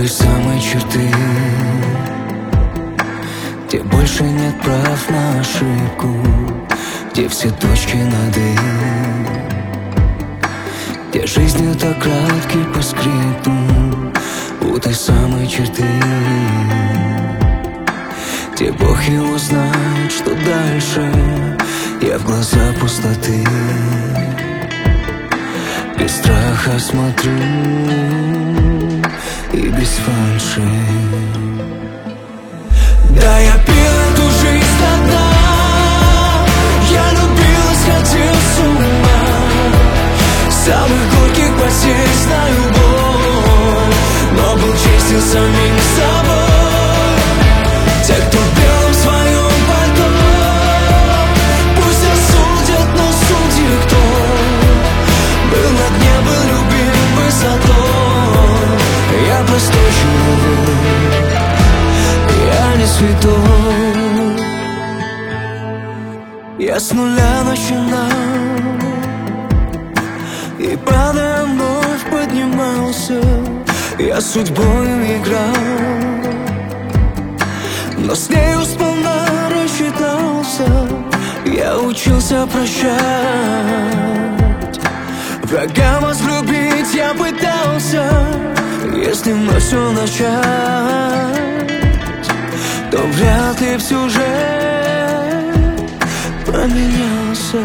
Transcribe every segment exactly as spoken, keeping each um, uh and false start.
той самой черты, где больше нет прав на ошибку, где все точки над «и», где жизнь это краткий по скрипту у той самой черты, где Бог его знает, что дальше. Я в глаза пустоты без страха смотрю и без фальши. Да, я пил эту жизнь до дна, я любил и сходил с ума. Самых горьких потерь знаю боль, но был честен самим собой. Те, кто в белом своем пальто, пусть осудят, но судьи кто был на дне, был любим высотой. Я простой человек, я не святой. Я с нуля начинал и, падая, вновь поднимался. Я судьбою играл, но с нею сполна рассчитался. Я учился прощать, врага возлюбить я пытался. Если вновь все начать, то вряд ли б сюжет поменялся.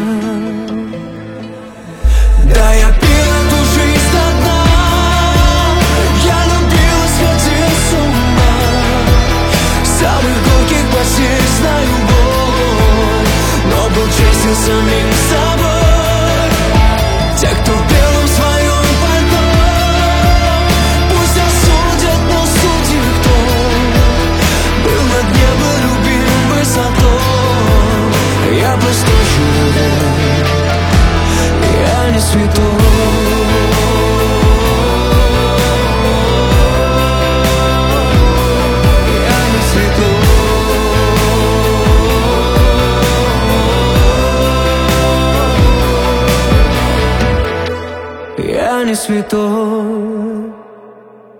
Да, я пил эту жизнь до дна, я любил и сходил с ума. Самых горьких потерь знаю боль, но был честен самим собой. Те, кто в белом своем пальто, пусть осудят, но судьи кто был на дне, был любим высотой. Я простой человек, я не святой. Я не святой.